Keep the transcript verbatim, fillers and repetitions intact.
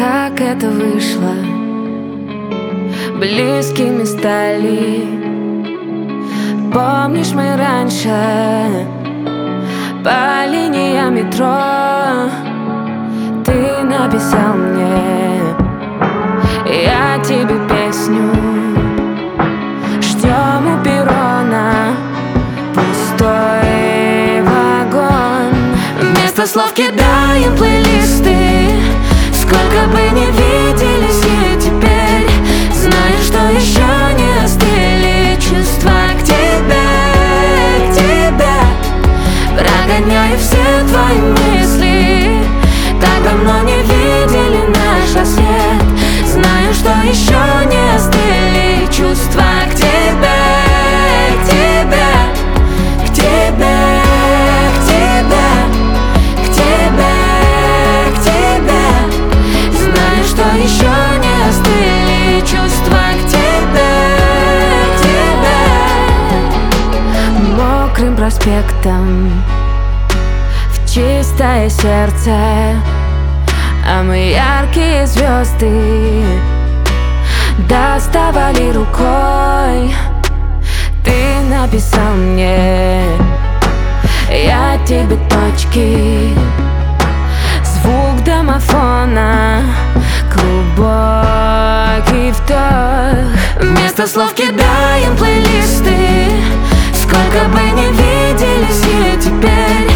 как это вышло. Близкими стали. Помнишь, мы раньше по линиям метро ты написал мне, я тебе песню. Ждем у перрона пустой вагон. Вместо слов кидаем плейлисты. Сколько бы ни виделись, и теперь знаю, что еще не остыли чувства к тебе, к тебе. Прогоняю все твои мысли. Так давно не видели наш рассвет. Знаю, что еще не остыли чувства к тебе, к тебе, к тебе, к тебе, к тебе, к тебе. Знаю, что еще не остыли чувства к тебе, к тебе. Мокрым проспектом в чистое сердце, а мы яркие звезды доставали рукой. Ты написал мне, я тебе точки. Звук домофона, глубокий вдох. Вместо слов кидаем плейлисты. Сколько бы ни виделись, и теперь